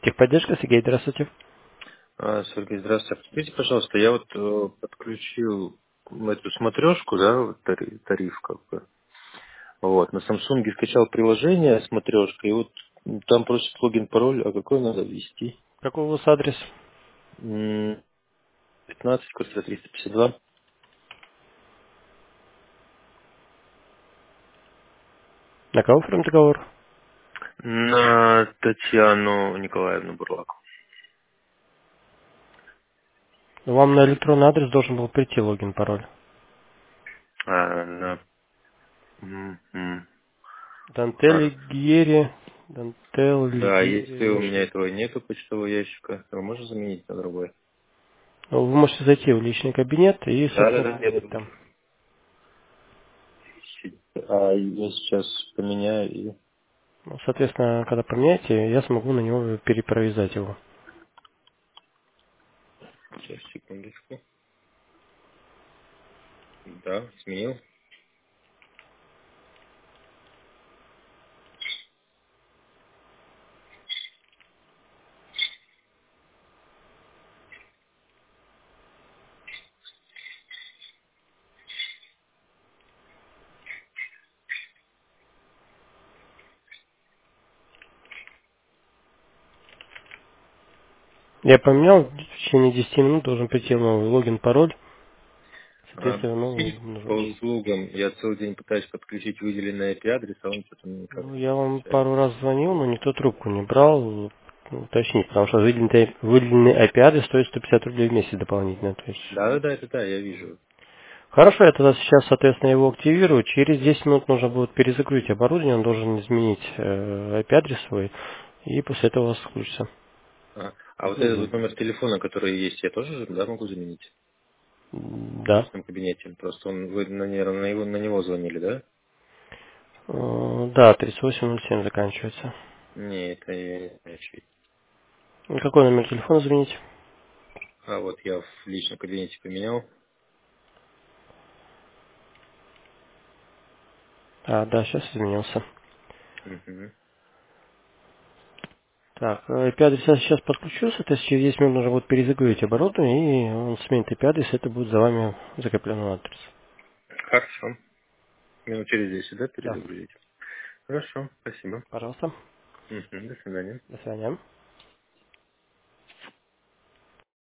Техподдержка, Сергей, здравствуйте. Сергей, здравствуйте. Скажите, пожалуйста, я вот подключил эту смотрешку, да, вот тариф как бы. Вот, на Samsung скачал приложение смотрешка, и вот там просит логин, пароль, а какой надо ввести? Какой у вас адрес? 15, квартира 352. На кого оформим договор? На Татьяну Николаевну Бурлаку. Вам на электронный адрес должен был прийти логин, пароль. На... Дантели Гьери. Дантели Да, если у меня Гьери. этого нету почтового ящика, то можно заменить на другой. Вы можете зайти в личный кабинет и, собственно, Да, поменять там. я сейчас поменяю и... Ну, соответственно, когда поменяете, я смогу на него перепровязать его. Сейчас, секундочку. Да, сменил. Я поменял, в течение 10 минут должен прийти новый логин, пароль. Соответственно, И по нужно... услугам я целый день пытаюсь подключить выделенный IP-адрес, а он что-то никак Ну, не я вам получается. пару раз звонил, но никто трубку не брал. Уточнить, потому что выделенный IP-адрес стоит 150 рублей в месяц дополнительно. То есть... Да, это да, я вижу. Хорошо, я тогда сейчас, соответственно, его активирую. Через 10 минут нужно будет перезагрузить оборудование, он должен изменить IP-адрес свой, и после этого у вас включится. А вот этот вот номер телефона, который есть, я тоже, да, могу заменить в Да. личном кабинете? Просто вы, наверное, на него звонили, да? Да, 3807 заканчивается. Не, это я не знаю, чей. Какой номер телефона заменить? А вот я в личном кабинете поменял. Да, сейчас изменился. Мгм. Так, IP-адрес я сейчас подключу, соответственно, через 10 минут нужно будет перезагрузить оборудование, и он сменит IP-адрес, это будет за вами закрепленный адрес. Хорошо. Минут через 10, да, Да, перезагрузить? Хорошо, спасибо. пожалуйста. До свидания. До свидания.